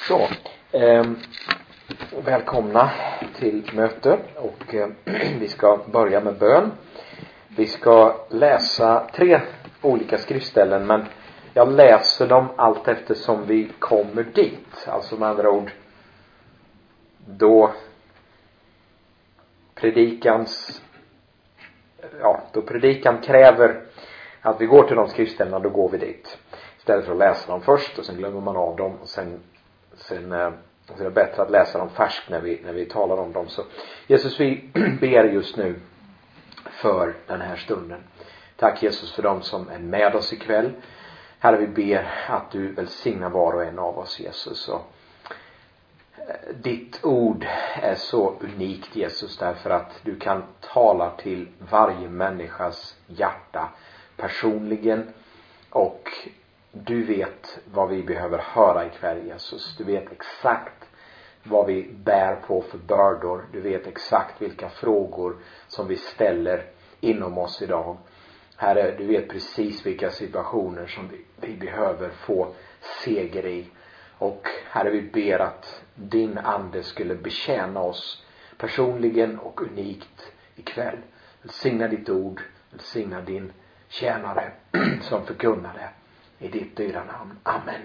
Så, välkomna till möte och vi ska börja med bön. Vi ska läsa 3 olika skriftställen, men jag läser dem allt eftersom vi kommer dit. Alltså med andra ord, då predikan kräver att vi går till de skriftställena, då går vi dit. Istället för att läsa dem först och sen glömmer man av dem och sen så är det bättre att läsa dem färskt när vi talar om dem. Så Jesus, vi ber just nu för den här stunden. Tack Jesus för dem som är med oss ikväll. Herre, vi ber att du välsignar var och en av oss, Jesus. Och ditt ord är så unikt, Jesus, därför att du kan tala till varje människas hjärta personligen, och du vet vad vi behöver höra ikväll, Jesus. Du vet exakt vad vi bär på för bördor. Du vet exakt vilka frågor som vi ställer inom oss idag. Herre, du vet precis vilka situationer som vi behöver få seger i. Och Herre, vi ber att din ande skulle betjäna oss personligen och unikt ikväll. Välsigna ditt ord, välsigna din tjänare som förkunnar det. I ditt dyra namn. Amen.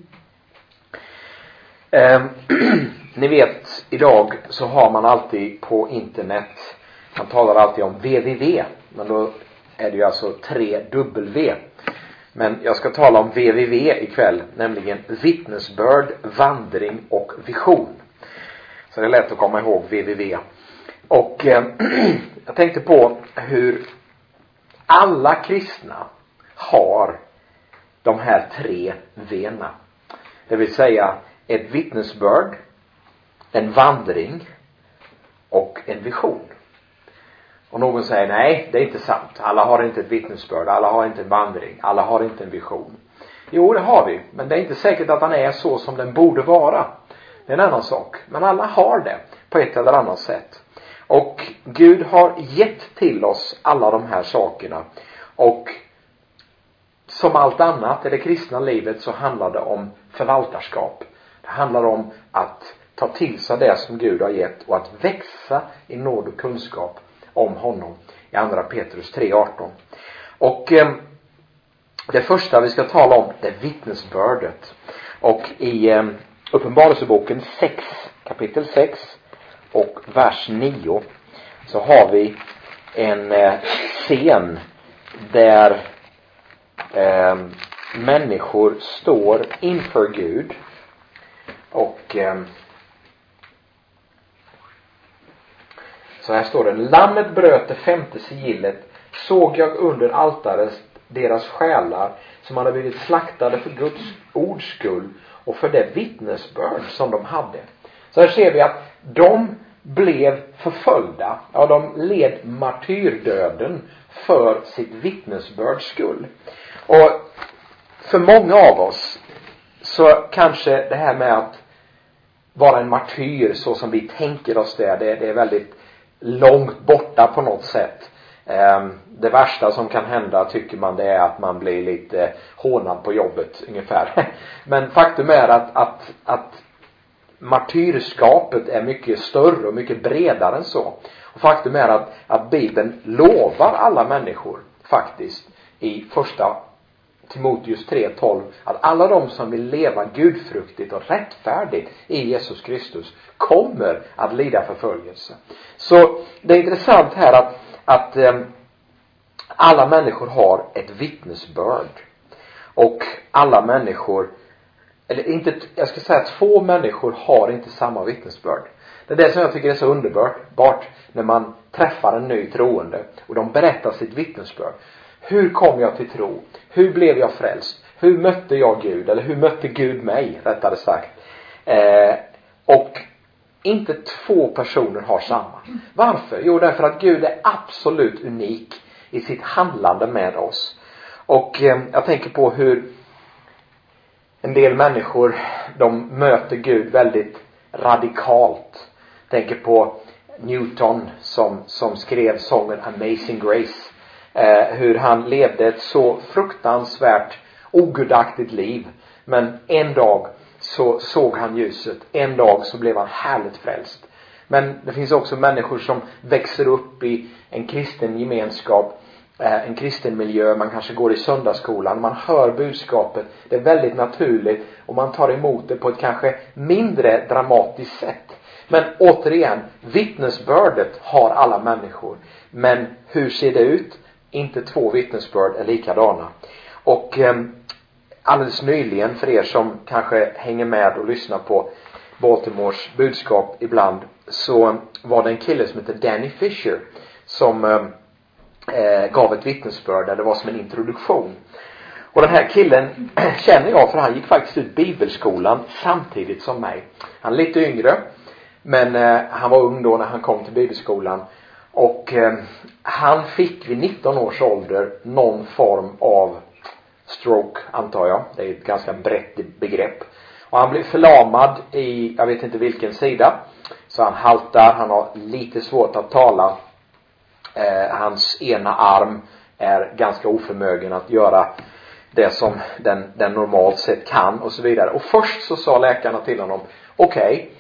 Ni vet, idag så har man alltid på internet, man talar alltid om www, men då är det ju alltså 3W. Men jag ska tala om www ikväll, nämligen vittnesbörd, vandring och vision. Så det är lätt att komma ihåg www. Och jag tänkte på hur alla kristna har de här 3 V:na. Det vill säga ett vittnesbörd, en vandring och en vision. Och någon säger, nej, det är inte sant. Alla har inte ett vittnesbörd, alla har inte en vandring, alla har inte en vision. Jo, det har vi, men det är inte säkert att den är så som den borde vara. Det är en annan sak. Men alla har det på ett eller annat sätt. Och Gud har gett till oss alla de här sakerna. Och som allt annat i det kristna livet så handlar det om förvaltarskap. Det handlar om att ta till sig det som Gud har gett och att växa i nåd och kunskap om honom. I andra Petrus 3:18. Och det första vi ska tala om är vittnesbördet. Och i Uppenbarelseboken 6, kapitel 6 och vers 9 så har vi en scen där människor står inför Gud och så här står det: Lammet bröt det 5:e sigillet, såg jag under altaret deras själar som hade blivit slaktade för Guds ords skull och för det vittnesbörd som de hade. Så här ser vi att de blev förföljda. Ja, de led martyrdöden för sitt vittnesbörds skull. Och för många av oss så kanske det här med att vara en martyr så som vi tänker oss det är väldigt långt borta på något sätt. Det värsta som kan hända tycker man det är att man blir lite hånad på jobbet ungefär. Men faktum är att martyrskapet är mycket större och mycket bredare än så. Och faktum är att Bibeln lovar alla människor faktiskt i första Timoteus 3:12 att alla de som vill leva gudfruktigt och rättfärdigt i Jesus Kristus kommer att lida förföljelse. Så det är intressant här att alla människor har ett vittnesbörd. Och alla människor, eller inte, jag ska säga att 2 människor har inte samma vittnesbörd. Det är det som jag tycker är så underbart när man träffar en ny troende och de berättar sitt vittnesbörd. Hur kom jag till tro? Hur blev jag frälst? Hur mötte jag Gud? Eller hur mötte Gud mig, rättare sagt? Och inte 2 personer har samma. Varför? Jo, därför att Gud är absolut unik i sitt handlande med oss. Och jag tänker på hur en del människor, de möter Gud väldigt radikalt. Jag tänker på Newton som skrev sången Amazing Grace. Hur han levde ett så fruktansvärt ogudaktigt liv. Men en dag så såg han ljuset. En dag så blev han härligt frälst. Men det finns också människor som växer upp i en kristen gemenskap, en kristen miljö. Man kanske går i söndagsskolan, man hör budskapet. Det är väldigt naturligt och man tar emot det på ett kanske mindre dramatiskt sätt. Men återigen, vittnesbördet har alla människor. Men hur ser det ut? Inte två vittnesbörd är likadana. Och alldeles nyligen, för er som kanske hänger med och lyssnar på Baltimores budskap ibland, så var det en kille som heter Danny Fisher som gav ett vittnesbörd där det var som en introduktion. Och den här killen känner jag, för han gick faktiskt ut bibelskolan samtidigt som mig. Han är lite yngre, men han var ung då när han kom till bibelskolan. Och han fick vid 19 års ålder någon form av stroke, antar jag. Det är ett ganska brett begrepp. Och han blev förlamad i, jag vet inte vilken sida. Så han haltar, han har lite svårt att tala. Hans ena arm är ganska oförmögen att göra det som den normalt sett kan och så vidare. Och först så sa läkarna till honom, okej,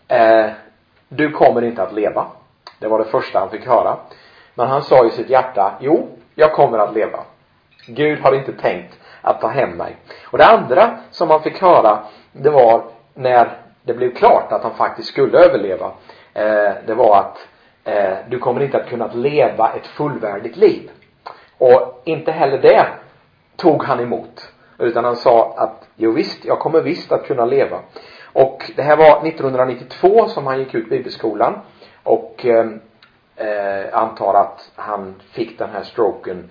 du kommer inte att leva. Det var det första han fick höra. Men han sa i sitt hjärta, jo, jag kommer att leva. Gud har inte tänkt att ta hem mig. Och det andra som han fick höra, det var när det blev klart att han faktiskt skulle överleva. Det var att du kommer inte att kunna leva ett fullvärdigt liv. Och inte heller det tog han emot. Utan han sa att, jo visst, jag kommer visst att kunna leva. Och det här var 1992 som han gick ut bibelskolan. Och antar att han fick den här stroken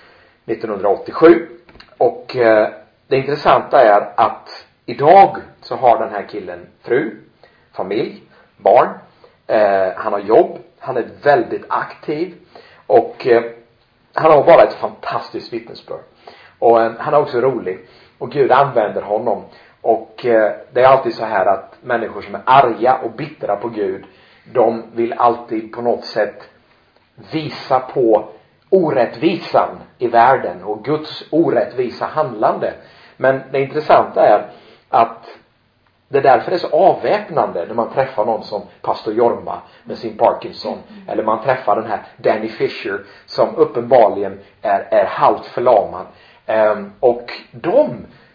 1987. Och det intressanta är att idag så har den här killen fru, familj, barn. Han har jobb. Han är väldigt aktiv. Och han har bara ett fantastiskt vittnesbörd. Och han är också rolig. Och Gud använder honom. Och det är alltid så här att människor som är arga och bittra på Gud, de vill alltid på något sätt visa på orättvisan i världen och Guds orättvisa handlande. Men det intressanta är att det därför är så avväpnande när man träffar någon som pastor Jorma med sin Parkinson. Eller man träffar den här Danny Fisher som uppenbarligen är halvt förlamad. Och de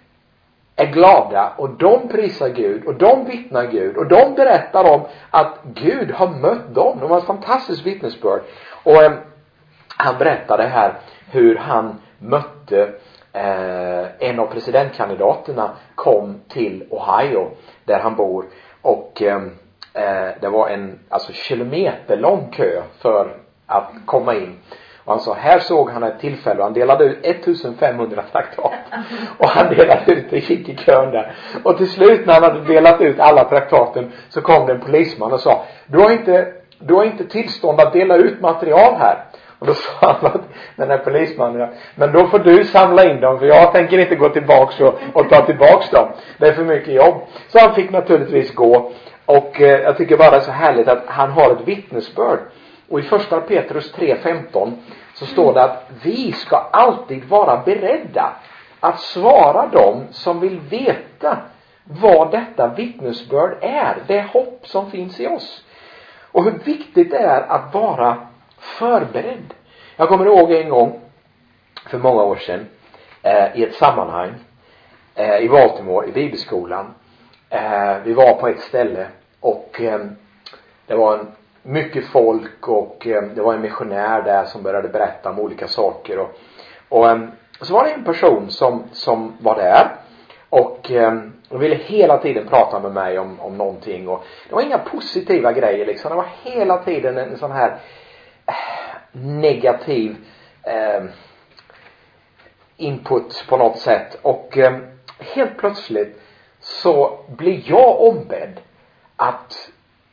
är glada och de prisar Gud och de vittnar Gud och de berättar om att Gud har mött dem. De har ett fantastiskt vittnesbörd. Och han berättade här hur han mötte en av presidentkandidaterna kom till Ohio där han bor. Och det var en kilometerlång kö för att komma in. Och han sa, här såg han ett tillfälle och han delade ut 1500 traktat. Och han delade ut det, gick i kön där. Och till slut när han hade delat ut alla traktaten så kom det en polisman och sa, du har inte tillstånd att dela ut material här. Och då sa han att den här polismannen, men då får du samla in dem för jag tänker inte gå tillbaks och ta tillbaks dem. Det är för mycket jobb. Så han fick naturligtvis gå. Och jag tycker bara det är så härligt att han har ett vittnesbörd. Och i första Petrus 3:15 så står det att vi ska alltid vara beredda att svara dem som vill veta vad detta vittnesbörd är. Det hopp som finns i oss. Och hur viktigt det är att vara förberedd. Jag kommer ihåg en gång för många år sedan i ett sammanhang i Baltimore i bibelskolan. Vi var på ett ställe och det var mycket folk och det var en missionär där som började berätta om olika saker och så var det en person som var där och ville hela tiden prata med mig om någonting och det var inga positiva grejer liksom. Det var hela tiden en sån här negativ input på något sätt och helt plötsligt så blir jag ombedd att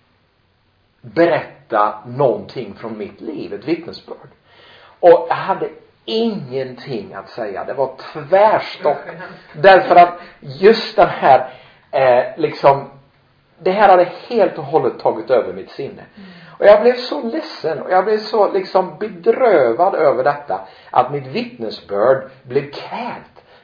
berätta någonting från mitt liv, ett vittnesbörd. Och jag hade ingenting att säga. Det var tvärstopp. Därför att just den här det här hade helt och hållet tagit över mitt sinne. Och jag blev så ledsen och jag blev så bedrövad över detta att mitt vittnesbörd blev kvävt.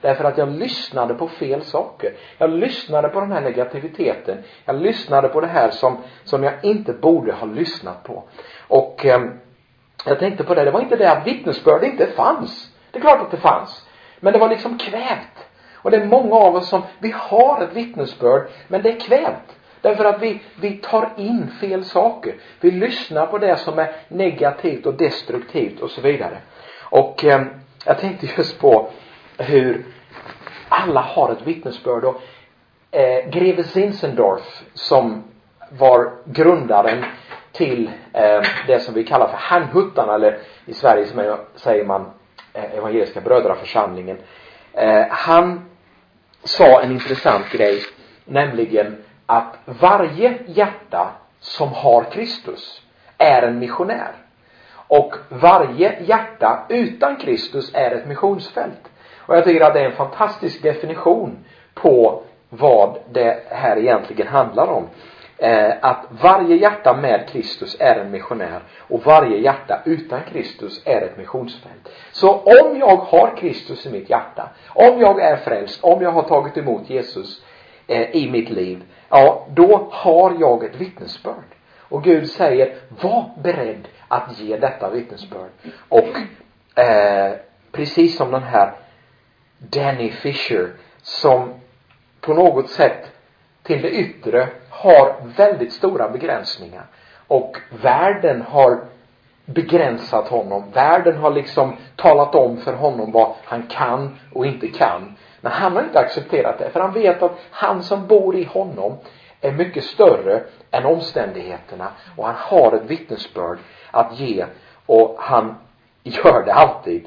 Därför att jag lyssnade på fel saker. Jag lyssnade på den här negativiteten. Jag lyssnade på det här som jag inte borde ha lyssnat på. Och jag tänkte på det. Det var inte det att vittnesbörd inte fanns. Det är klart att det fanns. Men det var liksom kvävt. Och det är många av oss som, vi har ett vittnesbörd, men det är kvävt. Därför att vi tar in fel saker. Vi lyssnar på det som är negativt och destruktivt och så vidare. Och jag tänkte just på hur alla har ett vittnesbörd. Och greve Zinzendorf, som var grundaren till det som vi kallar för Herrnhutarna, eller i Sverige säger man Evangeliska brödraförsamlingen. Han sa en intressant grej, nämligen att varje hjärta som har Kristus är en missionär. Och varje hjärta utan Kristus är ett missionsfält. Och jag tycker att det är en fantastisk definition på vad det här egentligen handlar om. Att varje hjärta med Kristus är en missionär. Och varje hjärta utan Kristus är ett missionsfält. Så om jag har Kristus i mitt hjärta, om jag är frälst, om jag har tagit emot Jesus i mitt liv, ja, då har jag ett vittnesbörd. Och Gud säger, var beredd att ge detta vittnesbörd. Och precis som den här Danny Fisher, som på något sätt till det yttre har väldigt stora begränsningar. Och världen har begränsat honom. Världen har liksom talat om för honom vad han kan och inte kan. Men han har inte accepterat det. För han vet att han som bor i honom är mycket större än omständigheterna. Och han har ett vittnesbörd att ge. Och han gör det alltid.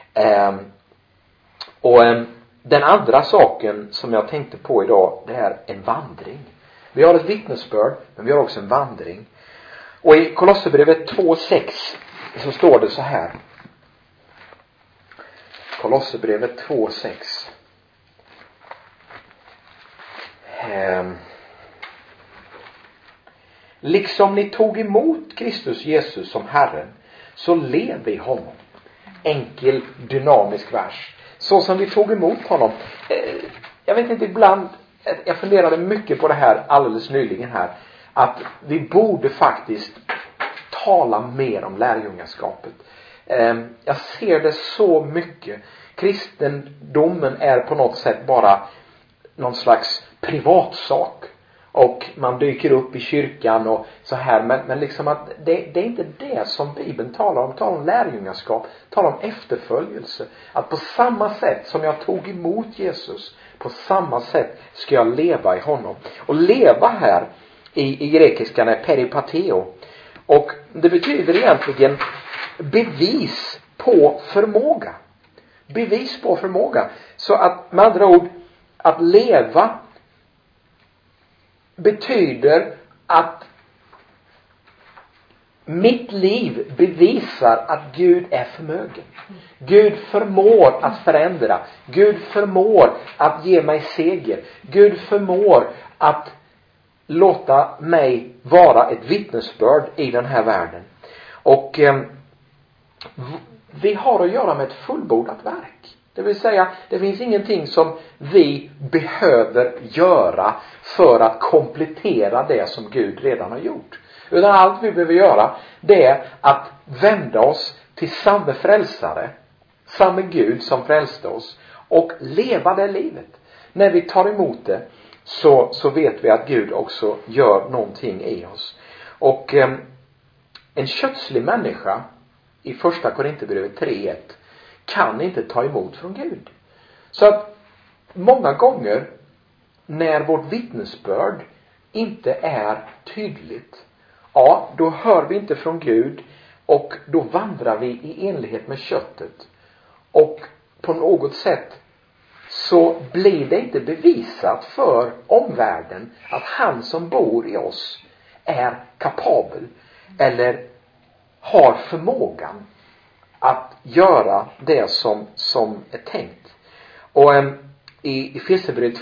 Den andra saken som jag tänkte på idag, det är en vandring. Vi har ett vittnesbörd, men vi har också en vandring. Och i Kolosserbrevet 2:6 så står det så här. Kolosserbrevet 2:6. Liksom ni tog emot Kristus Jesus som Herren, så lev i honom. Enkel, dynamisk vers. Så som vi tog emot honom. Jag vet inte, ibland, jag funderade mycket på det här alldeles nyligen här. Att vi borde faktiskt tala mer om lärjungaskapet. Jag ser det så mycket. Kristendomen är på något sätt bara någon slags privatsak. Och man dyker upp i kyrkan och så här. Men liksom att det är inte det som Bibeln talar om. Talar om lärjungaskap. Talar om efterföljelse. Att på samma sätt som jag tog emot Jesus, på samma sätt ska jag leva i honom. Och leva här i grekiskan är peripateo. Och det betyder egentligen bevis på förmåga. Bevis på förmåga. Så att med andra ord, att leva betyder att mitt liv bevisar att Gud är förmögen. Gud förmår att förändra. Gud förmår att ge mig seger. Gud förmår att låta mig vara ett vittnesbörd i den här världen. Och vi har att göra med ett fullbordat verk. Det vill säga, det finns ingenting som vi behöver göra för att komplettera det som Gud redan har gjort. Utan allt vi behöver göra, det är att vända oss till samma frälsare, samma Gud som frälste oss, och leva det livet. När vi tar emot det, så vet vi att Gud också gör någonting i oss. Och en kötslig människa i första Korinthierbrevet 3:1 kan inte ta emot från Gud. Så att många gånger när vårt vittnesbörd inte är tydligt, ja, då hör vi inte från Gud, och då vandrar vi i enlighet med köttet. Och på något sätt så blir det inte bevisat för omvärlden att han som bor i oss är kapabel eller har förmågan att göra det som är tänkt. Och i Efesierbrevet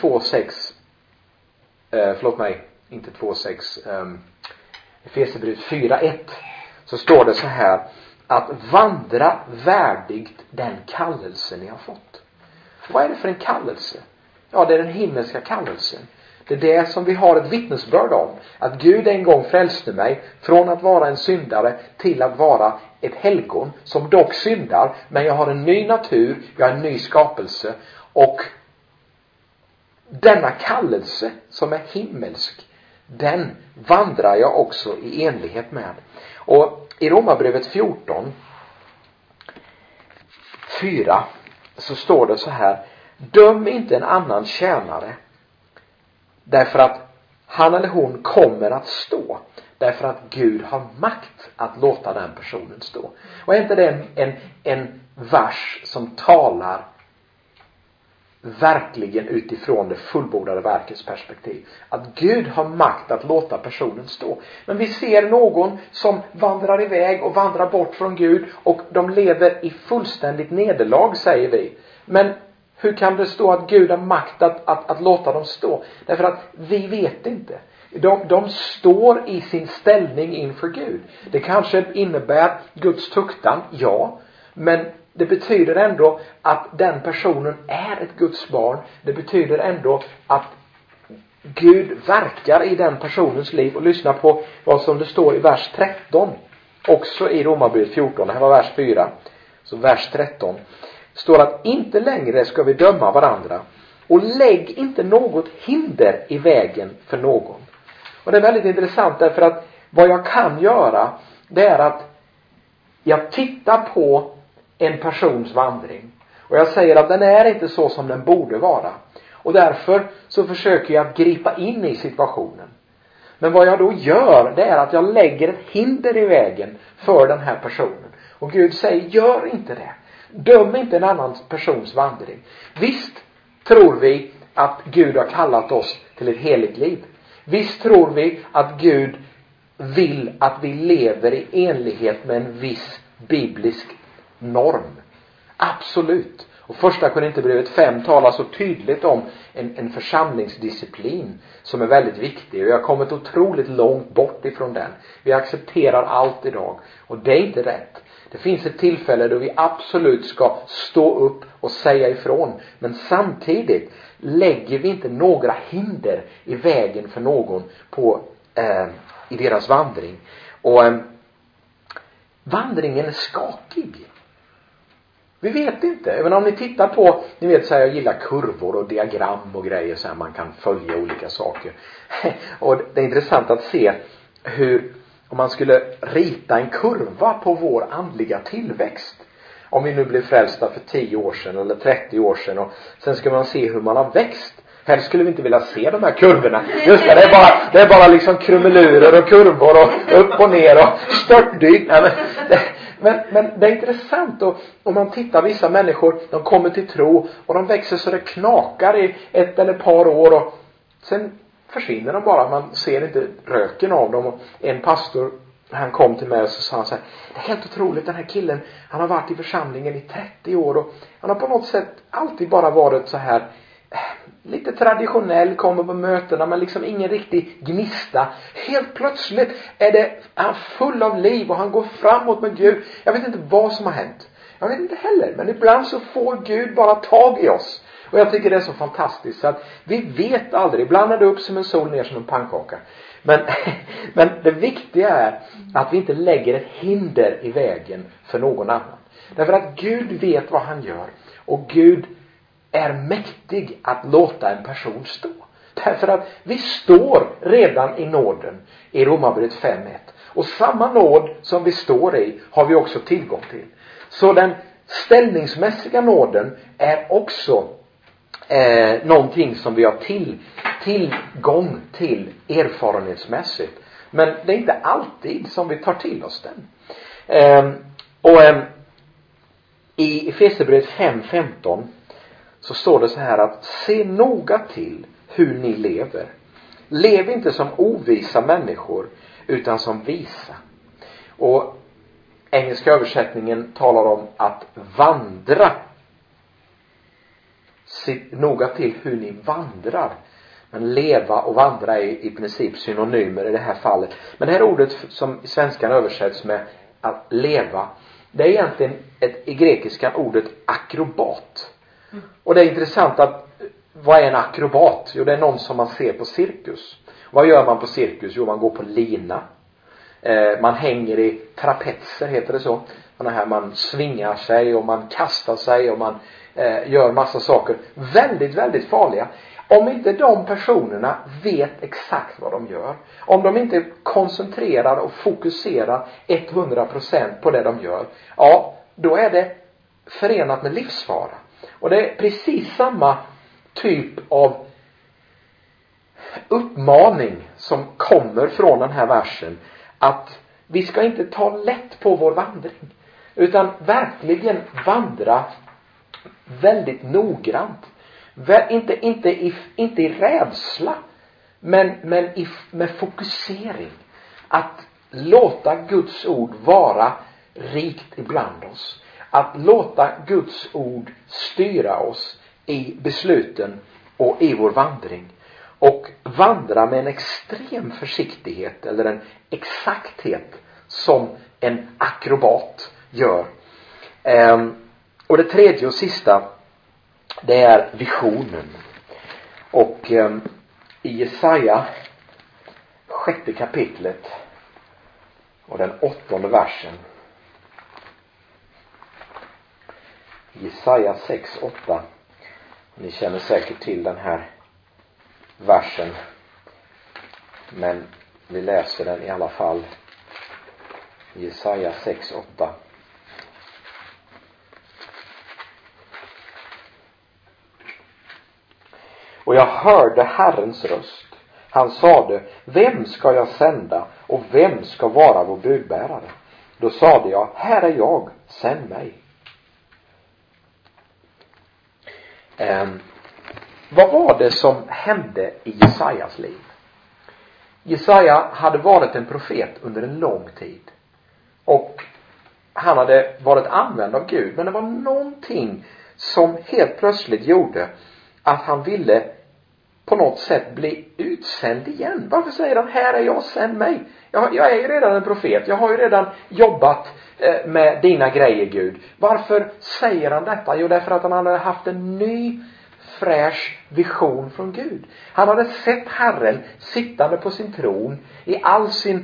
2:6, Efesierbrevet 4:1 så står det så här: att vandra värdigt den kallelse ni har fått. Vad är det för en kallelse? Ja, det är den himmelska kallelsen. Det är det som vi har ett vittnesbörd om. Att Gud en gång frälste mig från att vara en syndare till att vara ett helgon som dock syndar. Men jag har en ny natur, jag är en ny skapelse. Och denna kallelse som är himmelsk, den vandrar jag också i enlighet med. Och i Romarbrevet 14:4 så står det så här: döm inte en annan tjänare, därför att han eller hon kommer att stå, därför att Gud har makt att låta den personen stå. Och är inte det en vers som talar verkligen utifrån det fullbordade verkets perspektiv? Att Gud har makt att låta personen stå. Men vi ser någon som vandrar iväg och vandrar bort från Gud, och de lever i fullständigt nederlag, säger vi. Men hur kan det stå att Gud har makt att låta dem stå? Därför att vi vet inte. De står i sin ställning inför Gud. Det kanske innebär Guds tuktan, ja. Men det betyder ändå att den personen är ett Guds barn. Det betyder ändå att Gud verkar i den personens liv. Och lyssna på vad som det står i vers 13. Också i Romarbrevet 14. Det här var vers 4. Så vers 13. Står att inte längre ska vi döma varandra. Och lägg inte något hinder i vägen för någon. Och det är väldigt intressant, därför att vad jag kan göra, det är att jag tittar på en persons vandring. Och jag säger att den är inte så som den borde vara. Och därför så försöker jag att gripa in i situationen. Men vad jag då gör, det är att jag lägger ett hinder i vägen för den här personen. Och Gud säger, gör inte det. Döm inte en annan persons vandring. Visst tror vi att Gud har kallat oss till ett heligt liv. Visst tror vi att Gud vill att vi lever i enlighet med en viss biblisk norm. Absolut. Och första Korinthierbrevet 5 talar så tydligt om en församlingsdisciplin som är väldigt viktig. Och jag har kommit otroligt långt bort ifrån den. Vi accepterar allt idag. Och det är inte rätt. Det finns ett tillfälle då vi absolut ska stå upp och säga ifrån. Men samtidigt lägger vi inte några hinder i vägen för någon i deras vandring. Och vandringen är skakig. Vi vet inte. Även om ni tittar på, ni vet så här, jag gillar kurvor och diagram och grejer så här, man kan följa olika saker. Och det är intressant att se hur, om man skulle rita en kurva på vår andliga tillväxt. Om vi nu blev frälsta för 10 år sedan eller 30 år sedan, och sen ska man se hur man har växt. Helst skulle vi inte vilja se de här kurvorna. Just det, det är bara liksom krumelurer och kurvor och upp och ner och störtdyk. Men det är intressant, och om man tittar, vissa människor, de kommer till tro och de växer så det knakar i 1 eller ett par år, och sen försvinner de bara. Man ser inte röken av dem. Och en pastor, han kom till mig och så sa han så här: det är helt otroligt, den här killen, han har varit i församlingen i 30 år och han har på något sätt alltid bara varit så här lite traditionell, kommer på mötena men liksom ingen riktig gnista. Helt plötsligt är han full av liv och han går framåt med Gud. Jag vet inte vad som har hänt. Jag vet inte heller, men ibland så får Gud bara tag i oss. Och jag tycker det är så fantastiskt, så att vi vet aldrig. Ibland är det upp som en sol, ner som en pannkaka. Men det viktiga är att vi inte lägger ett hinder i vägen för någon annan. Därför att Gud vet vad han gör. Och Gud är mäktig att låta en person stå. Därför att vi står redan i nåden i Romarbrevet 5:1. Och samma nåd som vi står i har vi också tillgång till. Så den ställningsmässiga nåden är också någonting som vi har tillgång till erfarenhetsmässigt. Men det är inte alltid som vi tar till oss den. I Efesierbrevet 5:15 så står det så här att se noga till hur ni lever. Lev inte som ovisa människor utan som visa. Och engelska översättningen talar om att vandra. Se noga till hur ni vandrar. Men leva och vandra är i princip synonymer i det här fallet. Men det här ordet som i svenskan översätts med att leva, det är egentligen i grekiskan ordet akrobat. Och det är intressant att vad är en akrobat? Jo, det är någon som man ser på cirkus. Vad gör man på cirkus? Jo, man går på lina. Man hänger i trapetser, heter det så. Man svingar sig och man kastar sig och man gör massa saker. Väldigt, väldigt farliga. Om inte de personerna vet exakt vad de gör. Om de inte koncentrerar och fokuserar 100% på det de gör. Ja, då är det förenat med livsfara. Och det är precis samma typ av uppmaning som kommer från den här versen. Att vi ska inte ta lätt på vår vandring. Utan verkligen vandra väldigt noggrant. Inte i rädsla. Men med fokusering. Att låta Guds ord vara rikt ibland oss. Att låta Guds ord styra oss i besluten och i vår vandring. Och vandra med en extrem försiktighet eller en exakthet som en akrobat gör. Och det tredje och sista, det är visionen. Och i Jesaja 6:e kapitlet och den 8:e versen. Jesaja 6:8. Ni känner säkert till den här versen. Men vi läser den i alla fall. Jesaja 6:8. Och jag hörde Herrens röst. Han sade: vem ska jag sända och vem ska vara vår budbärare? Då sade jag: här är jag, sänd mig. Vad var det som hände i Jesajas liv? Jesaja hade varit en profet under en lång tid. Och han hade varit använd av Gud. Men det var någonting som helt plötsligt gjorde att han ville på något sätt bli utsänd igen. Varför säger han: här är jag, sänd mig? Jag är ju redan en profet. Jag har ju redan jobbat med dina grejer, Gud. Varför säger han detta? Jo, därför att han hade haft en ny fräsch vision från Gud. Han hade sett Herren sittande på sin tron i all sin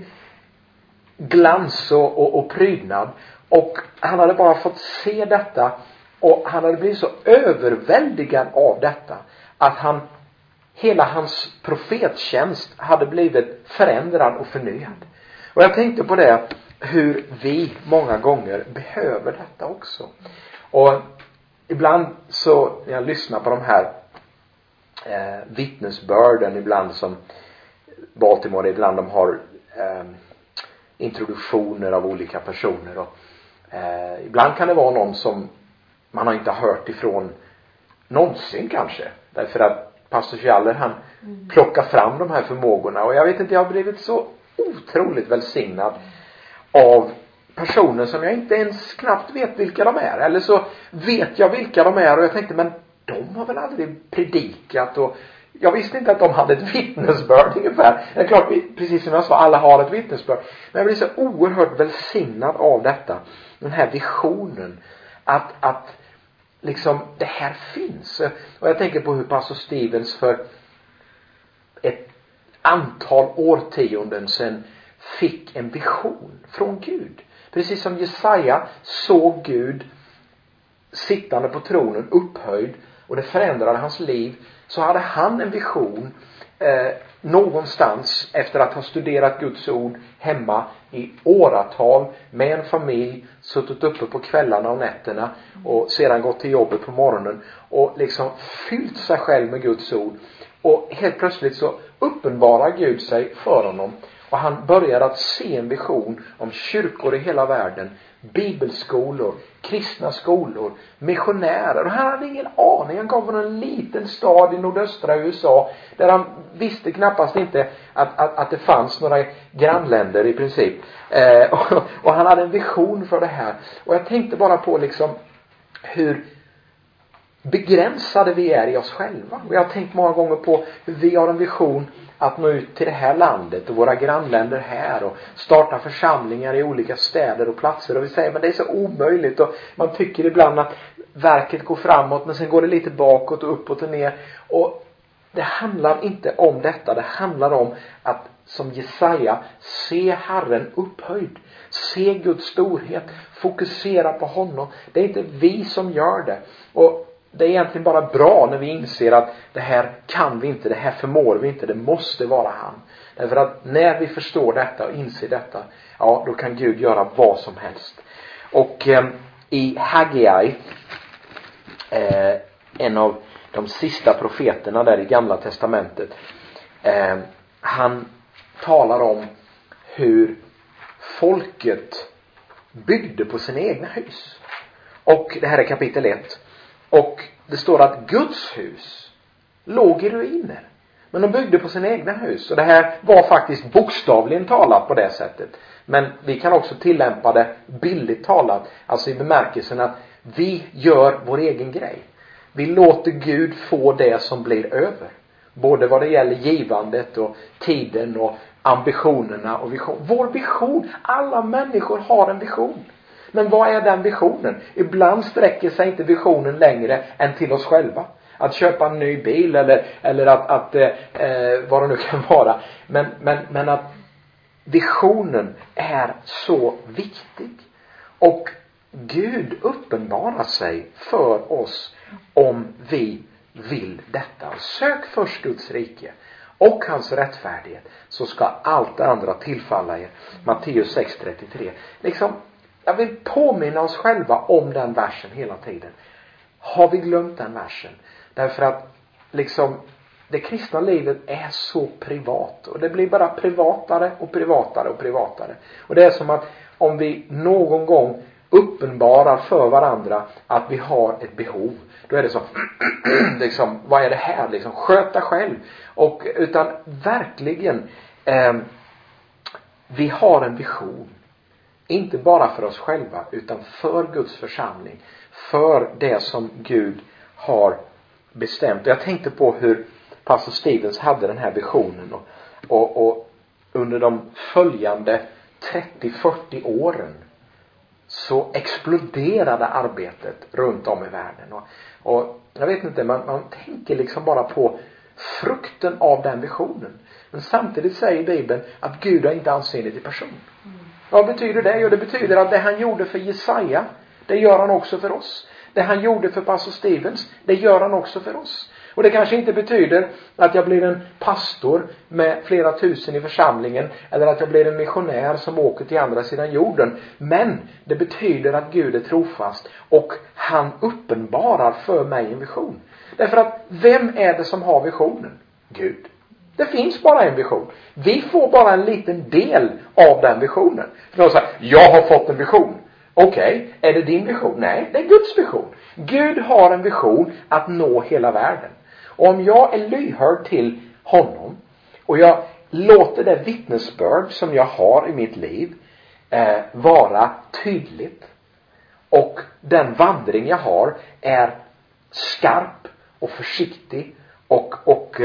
glans och prydnad. Och han hade bara fått se detta. Och han hade blivit så överväldigad av detta att hela hans profettjänst hade blivit förändrad och förnyad. Och jag tänkte på det, hur vi många gånger behöver detta också. Och ibland så, när jag lyssnar på de här vittnesbörden, ibland som Baltimore, ibland de har introduktioner av olika personer. Och ibland kan det vara någon som man har inte hört ifrån någonsin kanske. Därför att pastor Schaller, han plockar fram de här förmågorna. Och jag vet inte, jag har blivit så otroligt välsignad av personer som jag inte ens knappt vet vilka de är. Eller så vet jag vilka de är och jag tänkte, men de har väl aldrig predikat. Och jag visste inte att de hade ett vittnesbörd ungefär. Det är klart, precis som jag sa, alla har ett vittnesbörd. Men jag blir så oerhört välsignad av detta. Den här visionen. Att liksom det här finns. Och jag tänker på hur pastor Stevens för ett antal årtionden sedan fick en vision från Gud. Precis som Jesaja såg Gud sittande på tronen upphöjd och det förändrade hans liv, så hade han en vision någonstans efter att ha studerat Guds ord hemma i åratal med en familj, suttit uppe på kvällarna och nätterna och sedan gått till jobbet på morgonen och liksom fyllt sig själv med Guds ord. Och helt plötsligt så uppenbarar Gud sig för honom och han börjar att se en vision om kyrkor i hela världen, bibelskolor, kristna skolor, missionärer. Och han hade ingen aning. Han kom från en liten stad i nordöstra USA där han visste knappast inte att det fanns några grannländer i princip. Och han hade en vision för det här. Och jag tänkte bara på liksom hur begränsade vi är i oss själva. Och jag har tänkt många gånger på hur vi har en vision att nå ut till det här landet och våra grannländer här och starta församlingar i olika städer och platser. Och vi säger, men det är så omöjligt. Och man tycker ibland att verket går framåt, men sen går det lite bakåt och uppåt och ner. Och det handlar inte om detta. Det handlar om att, som Jesaja, se Herren upphöjd. Se Guds storhet. Fokusera på honom. Det är inte vi som gör det. Och det är egentligen bara bra när vi inser att det här kan vi inte, det här förmår vi inte, det måste vara han. Därför att när vi förstår detta och inser detta, ja, då kan Gud göra vad som helst. Och i Haggai, en av de sista profeterna där i Gamla testamentet, han talar om hur folket byggde på sina egna hus. Och det här är kapitel 1. Och det står att Guds hus låg i ruiner. Men de byggde på sina egna hus. Och det här var faktiskt bokstavligen talat på det sättet. Men vi kan också tillämpa det bildligt talat. Alltså i bemärkelsen att vi gör vår egen grej. Vi låter Gud få det som blir över. Både vad det gäller givandet och tiden och ambitionerna och vision. Vår vision. Alla människor har en vision. Men vad är den visionen? Ibland sträcker sig inte visionen längre än till oss själva. Att köpa en ny bil eller att vad det nu kan vara. Men att visionen är så viktig. Och Gud uppenbarar sig för oss om vi vill detta. Sök först Guds rike och hans rättfärdighet, så ska allt det andra tillfalla er. Matteus 6:33. Liksom, jag vill påminna oss själva om den versen hela tiden. Har vi glömt den versen? Därför att liksom det kristna livet är så privat. Och det blir bara privatare och privatare och privatare. Och det är som att om vi någon gång uppenbarar för varandra att vi har ett behov, då är det så liksom, vad är det här? Liksom, sköta själv. Och utan verkligen vi har en vision. Inte bara för oss själva, utan för Guds församling. För det som Gud har bestämt. Och jag tänkte på hur pastor Stevens hade den här visionen. Och under de följande 30-40 åren så exploderade arbetet runt om i världen. Och jag vet inte, man tänker liksom bara på frukten av den visionen. Men samtidigt säger Bibeln att Gud har inte anseende till person. Vad betyder det? Jo, det betyder att det han gjorde för Jesaja, det gör han också för oss. Det han gjorde för pastor Stevens, det gör han också för oss. Och det kanske inte betyder att jag blir en pastor med flera tusen i församlingen, eller att jag blir en missionär som åker till andra sidan jorden. Men det betyder att Gud är trofast och han uppenbarar för mig en vision. Därför att vem är det som har visionen? Gud. Det finns bara en vision. Vi får bara en liten del av den visionen. För någon säger, jag har fått en vision. Okej, är det din vision? Nej, det är Guds vision. Gud har en vision att nå hela världen. Och om jag är lyhörd till honom och jag låter det vittnesbörd som jag har i mitt liv vara tydligt, och den vandring jag har är skarp och försiktig och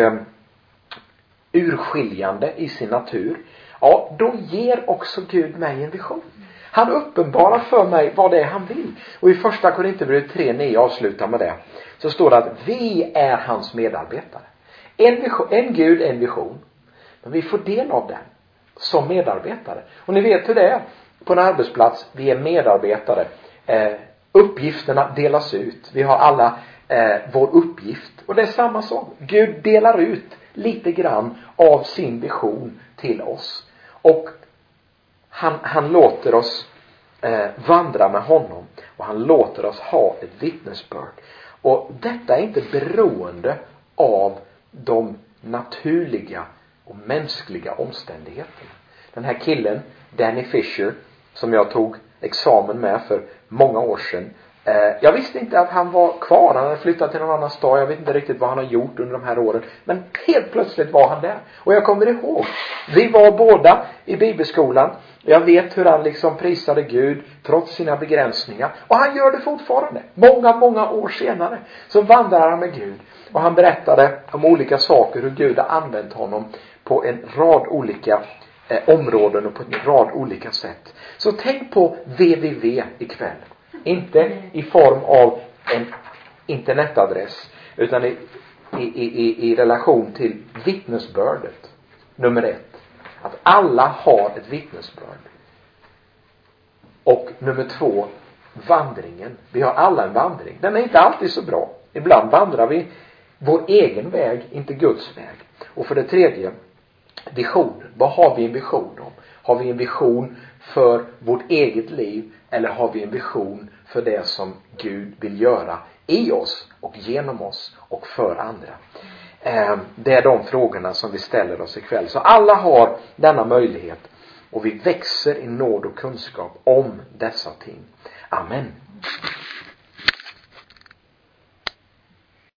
urskiljande i sin natur, ja, då ger också Gud mig en vision. Han uppenbarar för mig vad det är han vill. Och i första Korinthierbrevet 3:9 avslutar med det. Så står det att vi är hans medarbetare. En Gud, en vision. Men vi får del av den som medarbetare. Och ni vet hur det är på en arbetsplats. Vi är medarbetare. Uppgifterna delas ut. Vi har alla vår uppgift. Och det är samma sak. Gud delar ut lite grann av sin vision till oss. Och han låter oss vandra med honom. Och han låter oss ha ett vittnesbörd. Och detta är inte beroende av de naturliga och mänskliga omständigheterna. Den här killen, Danny Fisher, som jag tog examen med för många år sedan. Jag visste inte att han var kvar. Han hade flyttat till någon annan stad. Jag vet inte riktigt vad han har gjort under de här åren. Men helt plötsligt var han där. Och jag kommer ihåg. Vi var båda i bibelskolan. Jag vet hur han liksom prisade Gud trots sina begränsningar. Och han gör det fortfarande. Många år senare så vandrar han med Gud. Och han berättade om olika saker. Hur Gud har använt honom på en rad olika områden och på en rad olika sätt. Så tänk på www ikväll. Inte i form av en internetadress, utan i relation till vittnesbördet. Nummer 1. Att alla har ett vittnesbörd. Och nummer 2, vandringen. Vi har alla en vandring. Den är inte alltid så bra. Ibland vandrar vi vår egen väg, inte Guds väg. Och för det 3, visionen. Vad har vi en vision om? Har vi en vision för vårt eget liv, eller har vi en vision för det som Gud vill göra i oss och genom oss och för andra? Det är de frågorna som vi ställer oss ikväll. Så alla har denna möjlighet, och vi växer i nåd och kunskap om dessa ting. Amen.